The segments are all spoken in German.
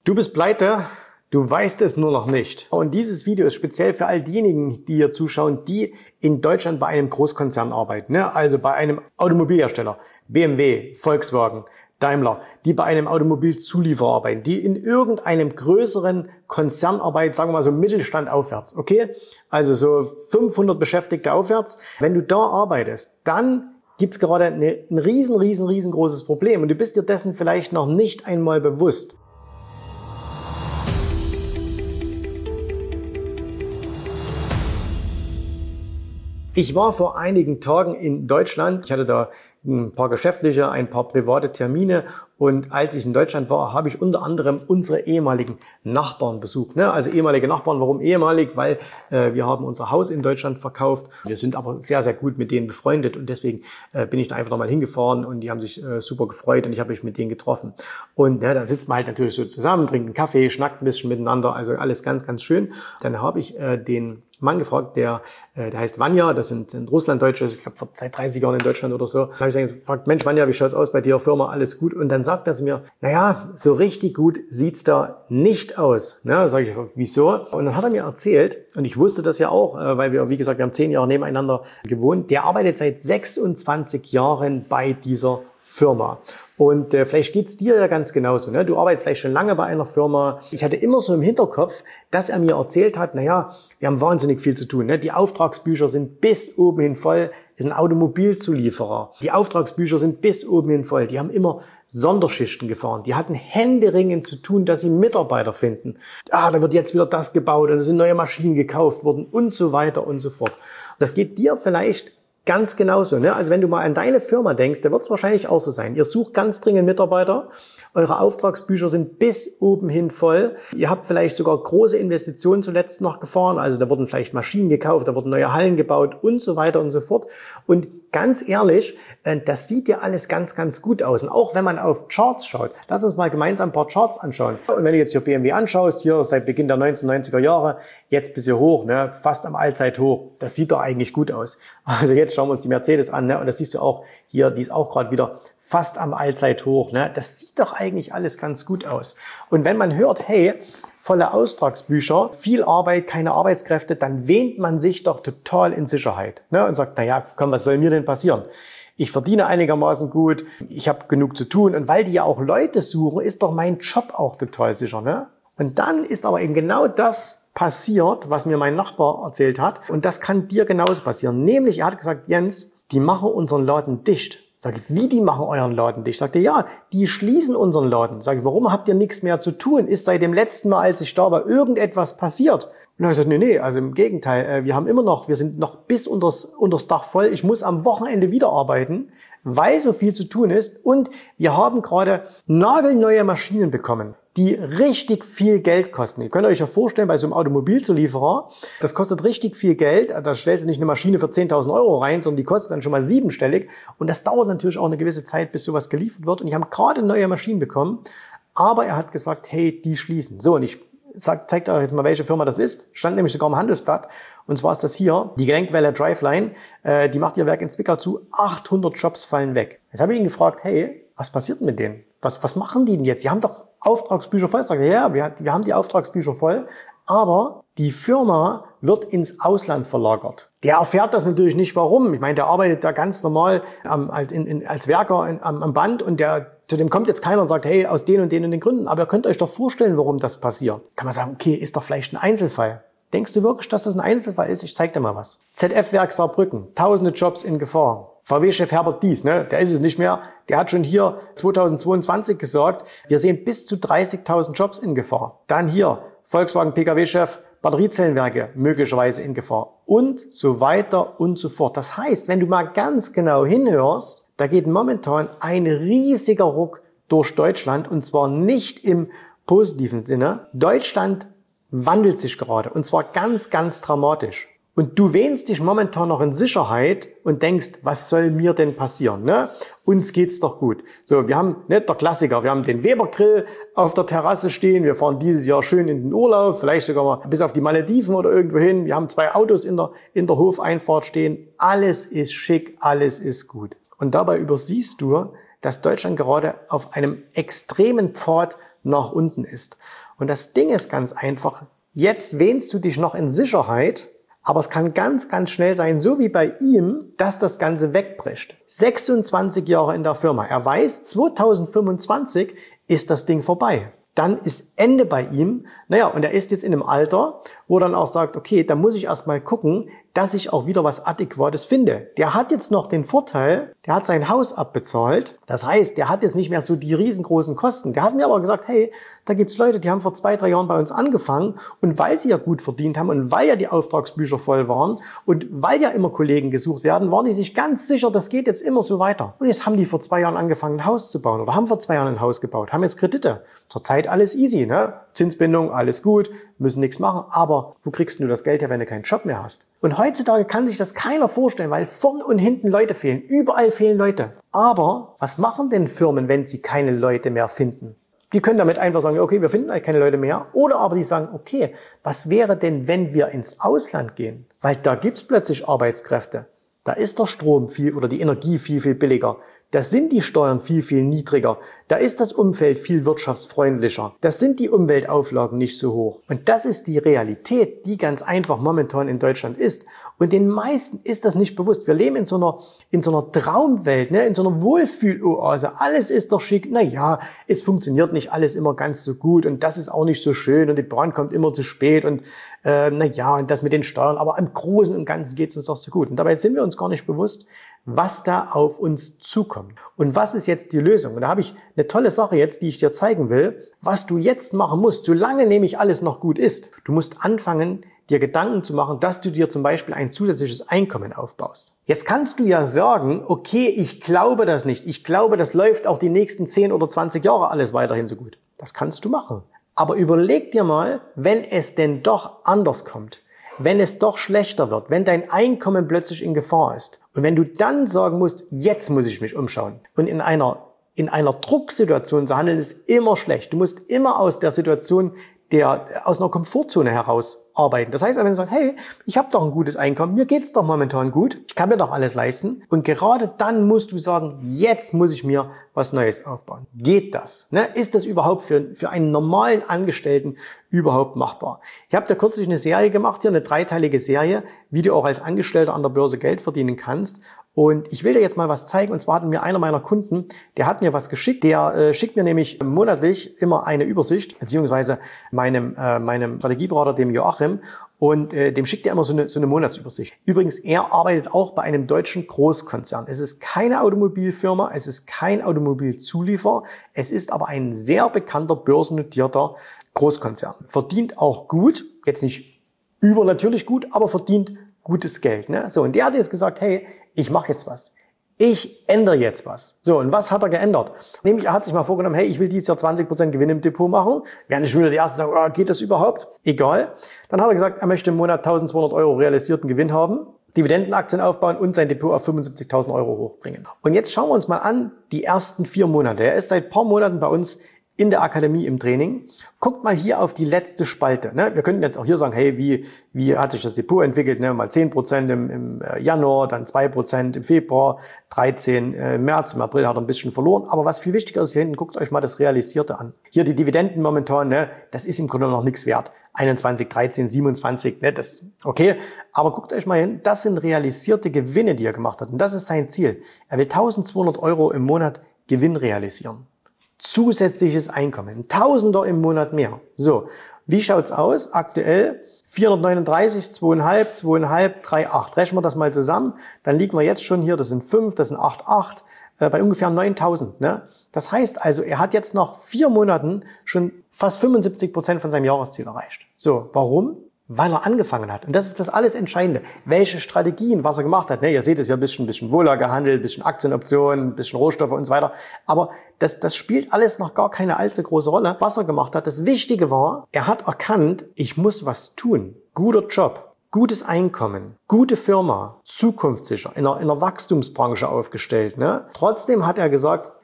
Du bist pleite, du weißt es nur noch nicht. Und dieses Video ist speziell für all diejenigen, die hier zuschauen, die in Deutschland bei einem Großkonzern arbeiten. Also bei einem Automobilhersteller, BMW, Volkswagen, Daimler, die bei einem Automobilzulieferer arbeiten, die in irgendeinem größeren Konzern arbeiten, sagen wir mal so Mittelstand aufwärts, okay? Also so 500 Beschäftigte aufwärts. Wenn du da arbeitest, dann gibt's gerade ein riesengroßes Problem und du bist dir dessen vielleicht noch nicht einmal bewusst. Ich war vor einigen Tagen in Deutschland. Ich hatte da ein paar geschäftliche, ein paar private Termine. Und als ich in Deutschland war, habe ich unter anderem unsere ehemaligen Nachbarn besucht. Also ehemalige Nachbarn, warum ehemalig? Weil wir haben unser Haus in Deutschland verkauft. Wir sind aber sehr gut mit denen befreundet. Und deswegen bin ich da einfach nochmal hingefahren und die haben sich super gefreut und ich habe mich mit denen getroffen. Und da sitzt man halt natürlich so zusammen, trinkt einen Kaffee, schnackt ein bisschen miteinander. Also alles ganz schön. Dann habe ich den Mann gefragt, der heißt Vanja, das sind Russlanddeutsche, ich glaube seit 30 Jahren in Deutschland oder so. Da habe ich dann gefragt, Mensch Vanja, wie schaut's aus bei dir, Firma, alles gut? Und dann sagt er zu mir, naja, so richtig gut sieht's da nicht aus. Da sage ich, wieso? Und dann hat er mir erzählt, und ich wusste das ja auch, weil wir, wie gesagt, wir haben 10 Jahre nebeneinander gewohnt, der arbeitet seit 26 Jahren bei dieser Firma. Und vielleicht geht's dir ja ganz genauso. Du arbeitest vielleicht schon lange bei einer Firma. Ich hatte immer so im Hinterkopf, dass er mir erzählt hat, naja, wir haben wahnsinnig viel zu tun. Die Auftragsbücher sind bis oben hin voll. Ist ein Automobilzulieferer. Die Auftragsbücher sind bis oben hin voll. Die haben immer Sonderschichten gefahren. Die hatten händeringend zu tun, dass sie Mitarbeiter finden. Da wird jetzt wieder das gebaut und es sind neue Maschinen gekauft worden und so weiter und so fort. Das geht dir vielleicht ganz genauso. Also wenn du mal an deine Firma denkst, da wird es wahrscheinlich auch so sein. Ihr sucht ganz dringend Mitarbeiter. Eure Auftragsbücher sind bis oben hin voll. Ihr habt vielleicht sogar große Investitionen zuletzt noch gefahren. Also da wurden vielleicht Maschinen gekauft, da wurden neue Hallen gebaut und so weiter und so fort. Und ganz ehrlich, das sieht ja alles ganz gut aus. Und auch wenn man auf Charts schaut, lass uns mal gemeinsam ein paar Charts anschauen. Und wenn du jetzt hier BMW anschaust, hier seit Beginn der 1990er Jahre, jetzt bis hier hoch, fast am Allzeithoch, das sieht doch eigentlich gut aus. Also jetzt schauen wir uns die Mercedes an, und das siehst du auch hier, die ist auch gerade wieder fast am Allzeithoch. Das sieht doch eigentlich alles ganz gut aus. Und wenn man hört, hey, volle Auftragsbücher, viel Arbeit, keine Arbeitskräfte, dann wähnt man sich doch total in Sicherheit. Und sagt, naja, komm, was soll mir denn passieren? Ich verdiene einigermaßen gut, ich habe genug zu tun. Und weil die ja auch Leute suchen, ist doch mein Job auch total sicher. Und dann ist aber eben genau das passiert, was mir mein Nachbar erzählt hat. Und das kann dir genauso passieren. Nämlich, er hat gesagt, Jens, die machen unseren Laden dicht. Sag ich, wie, die machen euren Laden dicht? Sagt er, ja, die schließen unseren Laden. Sag ich, warum habt ihr nichts mehr zu tun? Ist seit dem letzten Mal, als ich da war, irgendetwas passiert? Und dann habe ich gesagt, nee, also im Gegenteil, wir sind noch bis unters Dach voll. Ich muss am Wochenende wieder arbeiten, weil so viel zu tun ist. Und wir haben gerade nagelneue Maschinen bekommen, die richtig viel Geld kosten. Ihr könnt euch ja vorstellen, bei so einem Automobilzulieferer, das kostet richtig viel Geld. Da stellst du nicht eine Maschine für 10.000 Euro rein, sondern die kostet dann schon mal 7-stellig. Und das dauert natürlich auch eine gewisse Zeit, bis sowas geliefert wird. Und die haben gerade neue Maschinen bekommen. Aber er hat gesagt, hey, die schließen. So, und ich zeig euch jetzt mal, welche Firma das ist. Stand nämlich sogar im Handelsblatt. Und zwar ist das hier, die Gelenkwelle Driveline. Die macht ihr Werk in Zwickau zu. 800 Jobs fallen weg. Jetzt habe ich ihn gefragt, hey, was passiert denn mit denen? Was machen die denn jetzt? Die haben doch Auftragsbücher voll. Sagt er, ja, wir haben die Auftragsbücher voll, aber die Firma wird ins Ausland verlagert. Der erfährt das natürlich nicht, warum. Ich meine, der arbeitet da ganz normal als Werker am Band und zu dem kommt jetzt keiner und sagt, hey, aus den und den Gründen. Aber ihr könnt euch doch vorstellen, warum das passiert. Kann man sagen, okay, ist doch vielleicht ein Einzelfall. Denkst du wirklich, dass das ein Einzelfall ist? Ich zeig dir mal was. ZF-Werk Saarbrücken, tausende Jobs in Gefahr. VW-Chef Herbert Dies, der ist es nicht mehr. Der hat schon hier 2022 gesagt, wir sehen bis zu 30.000 Jobs in Gefahr. Dann hier Volkswagen PKW-Chef, Batteriezellenwerke möglicherweise in Gefahr und so weiter und so fort. Das heißt, wenn du mal ganz genau hinhörst, da geht momentan ein riesiger Ruck durch Deutschland und zwar nicht im positiven Sinne. Deutschland wandelt sich gerade und zwar ganz dramatisch. Und du wähnst dich momentan noch in Sicherheit und denkst, was soll mir denn passieren? Uns geht's doch gut. So, wir haben, der Klassiker, wir haben den Weber-Grill auf der Terrasse stehen. Wir fahren dieses Jahr schön in den Urlaub, vielleicht sogar mal bis auf die Malediven oder irgendwo hin. Wir haben 2 Autos in der Hofeinfahrt stehen. Alles ist schick, alles ist gut. Und dabei übersiehst du, dass Deutschland gerade auf einem extremen Pfad nach unten ist. Und das Ding ist ganz einfach, jetzt wähnst du dich noch in Sicherheit, aber es kann ganz, ganz schnell sein, so wie bei ihm, dass das Ganze wegbricht. 26 Jahre in der Firma. Er weiß, 2025 ist das Ding vorbei. Dann ist Ende bei ihm. Naja, und er ist jetzt in einem Alter, wo er dann auch sagt, okay, da muss ich erstmal gucken, dass ich auch wieder was Adäquates finde. Der hat jetzt noch den Vorteil, der hat sein Haus abbezahlt. Das heißt, der hat jetzt nicht mehr so die riesengroßen Kosten. Der hat mir aber gesagt, hey, da gibt's Leute, die haben vor 2, 3 Jahren bei uns angefangen und weil sie ja gut verdient haben und weil ja die Auftragsbücher voll waren und weil ja immer Kollegen gesucht werden, waren die sich ganz sicher, das geht jetzt immer so weiter. Und jetzt haben die vor 2 Jahren angefangen, ein Haus zu bauen oder haben vor 2 Jahren ein Haus gebaut, haben jetzt Kredite. Zurzeit alles easy, ne? Zinsbindung, alles gut, müssen nichts machen, aber wo kriegst du das Geld her, wenn du keinen Job mehr hast? Und heutzutage kann sich das keiner vorstellen, weil vorn und hinten Leute fehlen. Überall fehlen Leute. Aber was machen denn Firmen, wenn sie keine Leute mehr finden? Die können damit einfach sagen, okay, wir finden halt keine Leute mehr. Oder aber die sagen, okay, was wäre denn, wenn wir ins Ausland gehen? Weil da gibt's plötzlich Arbeitskräfte. Da ist der Strom viel oder die Energie viel, viel billiger. Da sind die Steuern viel, viel niedriger. Da ist das Umfeld viel wirtschaftsfreundlicher. Da sind die Umweltauflagen nicht so hoch. Und das ist die Realität, die ganz einfach momentan in Deutschland ist. Und den meisten ist das nicht bewusst. Wir leben in so einer Traumwelt, ne? In so einer Wohlfühloase. Alles ist doch schick. Naja, es funktioniert nicht alles immer ganz so gut und das ist auch nicht so schön und die Bahn kommt immer zu spät und und das mit den Steuern. Aber im Großen und Ganzen geht es uns doch so gut. Und dabei sind wir uns gar nicht bewusst, was da auf uns zukommt. Und was ist jetzt die Lösung? Und da habe ich eine tolle Sache jetzt, die ich dir zeigen will, was du jetzt machen musst, solange nämlich alles noch gut ist. Du musst anfangen, dir Gedanken zu machen, dass du dir zum Beispiel ein zusätzliches Einkommen aufbaust. Jetzt kannst du ja sagen, okay, ich glaube das nicht. Ich glaube, das läuft auch die nächsten 10 oder 20 Jahre alles weiterhin so gut. Das kannst du machen. Aber überleg dir mal, wenn es denn doch anders kommt. Wenn es doch schlechter wird, wenn dein Einkommen plötzlich in Gefahr ist und wenn du dann sagen musst, jetzt muss ich mich umschauen und in einer Drucksituation zu handeln, ist immer schlecht. Du musst immer aus der Situation aus einer Komfortzone heraus arbeiten. Das heißt, wenn du sagst, hey, ich habe doch ein gutes Einkommen, mir geht's doch momentan gut, ich kann mir doch alles leisten. Und gerade dann musst du sagen, jetzt muss ich mir was Neues aufbauen. Geht das? Ne? Ist das überhaupt für einen normalen Angestellten überhaupt machbar? Ich habe da kürzlich eine Serie gemacht, hier eine 3-teilige Serie, wie du auch als Angestellter an der Börse Geld verdienen kannst. Und ich will dir jetzt mal was zeigen, und zwar hat mir einer meiner Kunden, der hat mir was geschickt, der schickt mir nämlich monatlich immer eine Übersicht, beziehungsweise meinem Strategieberater, dem Joachim, und dem schickt er immer so eine Monatsübersicht. Übrigens, er arbeitet auch bei einem deutschen Großkonzern. Es ist keine Automobilfirma, es ist kein Automobilzulieferer, es ist aber ein sehr bekannter börsennotierter Großkonzern. Verdient auch gut, jetzt nicht übernatürlich gut, aber verdient gutes Geld. Ne? So, und der hat jetzt gesagt, hey, ich mache jetzt was. Ich ändere jetzt was. So, und was hat er geändert? Nämlich, er hat sich mal vorgenommen, hey, ich will dieses Jahr 20% Gewinn im Depot machen. Während ich schon wieder die Ersten sagen, oh, geht das überhaupt? Egal. Dann hat er gesagt, er möchte im Monat 1.200 € realisierten Gewinn haben, Dividendenaktien aufbauen und sein Depot auf 75.000 € hochbringen. Und jetzt schauen wir uns mal an, die ersten 4 Monate. Er ist seit ein paar Monaten bei uns in der Akademie im Training. Guckt mal hier auf die letzte Spalte. Ne? Wir könnten jetzt auch hier sagen, hey, wie hat sich das Depot entwickelt? Ne? Mal 10% im Januar, dann 2% im Februar, 13% im März, im April hat er ein bisschen verloren. Aber was viel wichtiger ist hier hinten, guckt euch mal das Realisierte an. Hier die Dividenden momentan, ne? Das ist im Grunde noch nichts wert. 21, 13, 27, ne? Das okay. Aber guckt euch mal hin, das sind realisierte Gewinne, die er gemacht hat. Und das ist sein Ziel. Er will 1.200 € im Monat Gewinn realisieren. Zusätzliches Einkommen, ein Tausender im Monat mehr. So, wie schaut's aus? Aktuell 439, 2,5, 3,8. Rechnen wir das mal zusammen, dann liegen wir jetzt schon hier, das sind 5, das sind 8, bei ungefähr 9.000. Ne? Das heißt also, er hat jetzt nach 4 Monaten schon fast 75% von seinem Jahresziel erreicht. So, warum? Weil er angefangen hat. Und das ist das alles Entscheidende. Welche Strategien, was er gemacht hat. Ne, ihr seht es ja ein bisschen Vola gehandelt, ein bisschen Aktienoptionen, ein bisschen Rohstoffe und so weiter. Aber das spielt alles noch gar keine allzu große Rolle, was er gemacht hat. Das Wichtige war, er hat erkannt, ich muss was tun. Guter Job, gutes Einkommen, gute Firma, zukunftssicher, in einer Wachstumsbranche aufgestellt. Ne? Trotzdem hat er gesagt,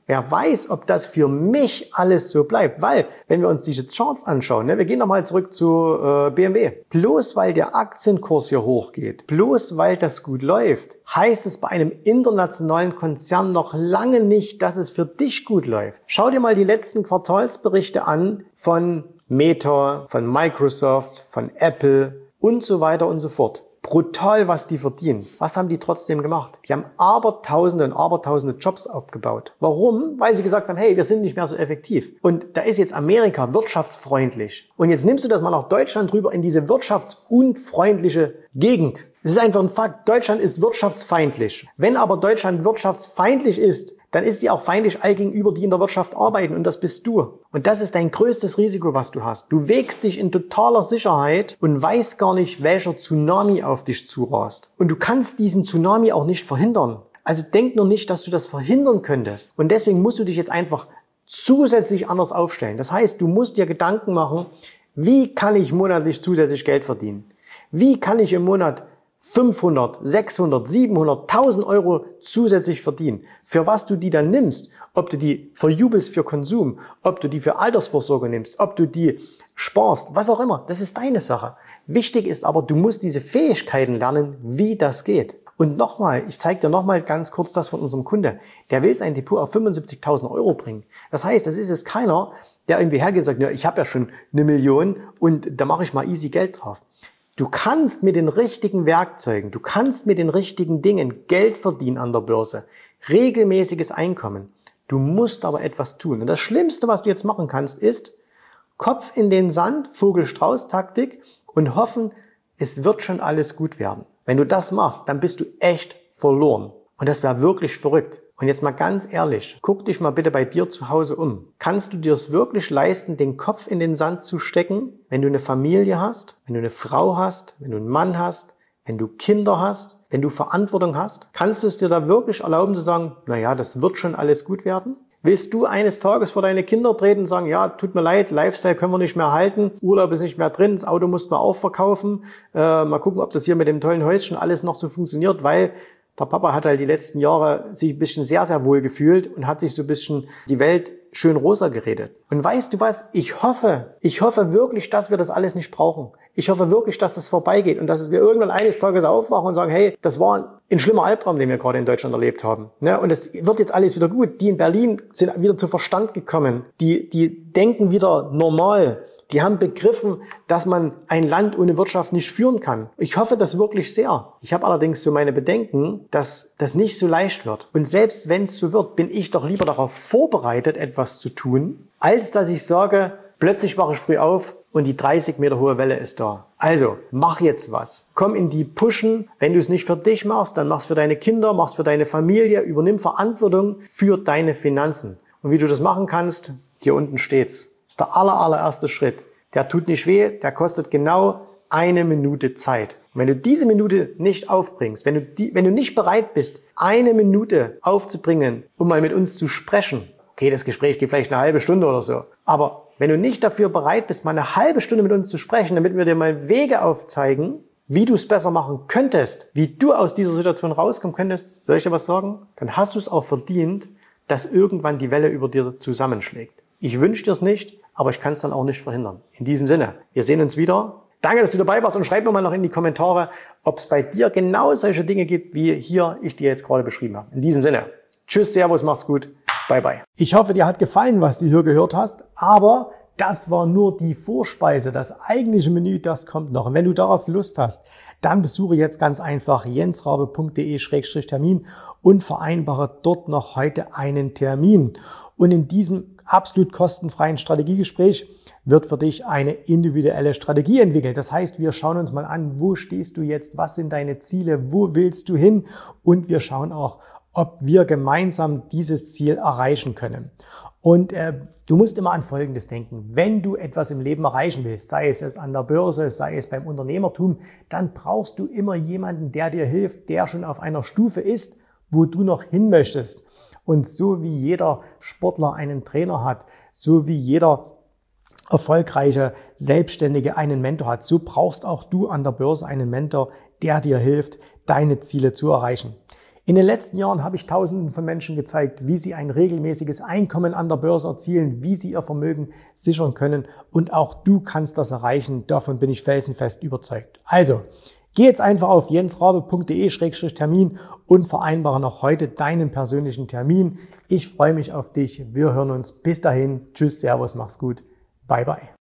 Wer weiß, ob das für mich alles so bleibt. Weil, wenn wir uns diese Charts anschauen, wir gehen nochmal zurück zu BMW. Bloß weil der Aktienkurs hier hochgeht, bloß weil das gut läuft, heißt es bei einem internationalen Konzern noch lange nicht, dass es für dich gut läuft. Schau dir mal die letzten Quartalsberichte an von Meta, von Microsoft, von Apple und so weiter und so fort. Brutal, was die verdienen. Was haben die trotzdem gemacht? Die haben Abertausende und Abertausende Jobs abgebaut. Warum? Weil sie gesagt haben, hey, wir sind nicht mehr so effektiv. Und da ist jetzt Amerika wirtschaftsfreundlich. Und jetzt nimmst du das mal nach Deutschland rüber in diese wirtschaftsunfreundliche Gegend. Es ist einfach ein Fakt. Deutschland ist wirtschaftsfeindlich. Wenn aber Deutschland wirtschaftsfeindlich ist, dann ist sie auch feindlich all gegenüber, die in der Wirtschaft arbeiten. Und das bist du. Und das ist dein größtes Risiko, was du hast. Du wägst dich in totaler Sicherheit und weißt gar nicht, welcher Tsunami auf dich zurast. Und du kannst diesen Tsunami auch nicht verhindern. Also denk nur nicht, dass du das verhindern könntest. Und deswegen musst du dich jetzt einfach zusätzlich anders aufstellen. Das heißt, du musst dir Gedanken machen, wie kann ich monatlich zusätzlich Geld verdienen? Wie kann ich im Monat 500, 600, 700, 1000 Euro zusätzlich verdienen. Für was du die dann nimmst, ob du die verjubelst für Konsum, ob du die für Altersvorsorge nimmst, ob du die sparst, was auch immer, das ist deine Sache. Wichtig ist aber, du musst diese Fähigkeiten lernen, wie das geht. Und nochmal, ich zeige dir nochmal ganz kurz das von unserem Kunde. Der will sein Depot auf 75.000 Euro bringen. Das heißt, das ist jetzt keiner, der irgendwie hergeht und sagt, ja, ich habe ja schon 1 Million und da mache ich mal easy Geld drauf. Du kannst mit den richtigen Werkzeugen, du kannst mit den richtigen Dingen Geld verdienen an der Börse. Regelmäßiges Einkommen. Du musst aber etwas tun. Und das Schlimmste, was du jetzt machen kannst, ist Kopf in den Sand, Vogel-Strauß-Taktik und hoffen, es wird schon alles gut werden. Wenn du das machst, dann bist du echt verloren. Und das wäre wirklich verrückt. Und jetzt mal ganz ehrlich, guck dich mal bitte bei dir zu Hause um. Kannst du dir es wirklich leisten, den Kopf in den Sand zu stecken, wenn du eine Familie hast, wenn du eine Frau hast, wenn du einen Mann hast, wenn du Kinder hast, wenn du Verantwortung hast? Kannst du es dir da wirklich erlauben zu sagen, naja, das wird schon alles gut werden? Willst du eines Tages vor deine Kinder treten und sagen, ja, tut mir leid, Lifestyle können wir nicht mehr halten, Urlaub ist nicht mehr drin, das Auto mussten wir auch verkaufen, mal gucken, ob das hier mit dem tollen Häuschen alles noch so funktioniert, weil der Papa hat halt die letzten Jahre sich ein bisschen sehr, sehr wohl gefühlt und hat sich so ein bisschen die Welt schön rosa geredet. Und weißt du was? Ich hoffe wirklich, dass wir das alles nicht brauchen. Ich hoffe wirklich, dass das vorbeigeht und dass wir irgendwann eines Tages aufwachen und sagen, hey, das war ein schlimmer Albtraum, den wir gerade in Deutschland erlebt haben. Und es wird jetzt alles wieder gut. Die in Berlin sind wieder zu Verstand gekommen. Die denken wieder normal. Die haben begriffen, dass man ein Land ohne Wirtschaft nicht führen kann. Ich hoffe das wirklich sehr. Ich habe allerdings so meine Bedenken, dass das nicht so leicht wird. Und selbst wenn es so wird, bin ich doch lieber darauf vorbereitet, etwas zu tun, als dass ich sage, plötzlich wache ich früh auf und die 30 Meter hohe Welle ist da. Also, mach jetzt was. Komm in die Pushen. Wenn du es nicht für dich machst, dann mach's für deine Kinder, mach's für deine Familie. Übernimm Verantwortung für deine Finanzen. Und wie du das machen kannst, hier unten steht's. Das ist der allererste Schritt. Der tut nicht weh, der kostet genau 1 Minute Zeit. Und wenn du diese Minute nicht aufbringst, wenn du nicht bereit bist, 1 Minute aufzubringen, um mal mit uns zu sprechen, okay, das Gespräch geht vielleicht 1 halbe Stunde oder so, aber wenn du nicht dafür bereit bist, mal 1 halbe Stunde mit uns zu sprechen, damit wir dir mal Wege aufzeigen, wie du es besser machen könntest, wie du aus dieser Situation rauskommen könntest, soll ich dir was sagen? Dann hast du es auch verdient, dass irgendwann die Welle über dir zusammenschlägt. Ich wünsche dir es nicht, aber ich kann es dann auch nicht verhindern. In diesem Sinne, wir sehen uns wieder. Danke, dass du dabei warst und schreib mir mal noch in die Kommentare, ob es bei dir genau solche Dinge gibt, wie hier ich dir jetzt gerade beschrieben habe. In diesem Sinne, tschüss, servus, macht's gut, bye bye. Ich hoffe, dir hat gefallen, was du hier gehört hast, aber das war nur die Vorspeise. Das eigentliche Menü, das kommt noch. Und wenn du darauf Lust hast, dann besuche jetzt ganz einfach jensrabe.de/termin und vereinbare dort noch heute einen Termin. Und in diesem absolut kostenfreien Strategiegespräch wird für dich eine individuelle Strategie entwickelt. Das heißt, wir schauen uns mal an, wo stehst du jetzt, was sind deine Ziele, wo willst du hin? Und wir schauen auch, ob wir gemeinsam dieses Ziel erreichen können. Und du musst immer an Folgendes denken. Wenn du etwas im Leben erreichen willst, sei es an der Börse, sei es beim Unternehmertum, dann brauchst du immer jemanden, der dir hilft, der schon auf einer Stufe ist, wo du noch hin möchtest. Und so wie jeder Sportler einen Trainer hat, so wie jeder erfolgreiche Selbstständige einen Mentor hat, so brauchst auch du an der Börse einen Mentor, der dir hilft, deine Ziele zu erreichen. In den letzten Jahren habe ich Tausenden von Menschen gezeigt, wie sie ein regelmäßiges Einkommen an der Börse erzielen, wie sie ihr Vermögen sichern können und auch du kannst das erreichen. Davon bin ich felsenfest überzeugt. Also, geh jetzt einfach auf jensrabe.de/termin und vereinbare noch heute deinen persönlichen Termin. Ich freue mich auf dich. Wir hören uns. Bis dahin. Tschüss, Servus, mach's gut. Bye, bye.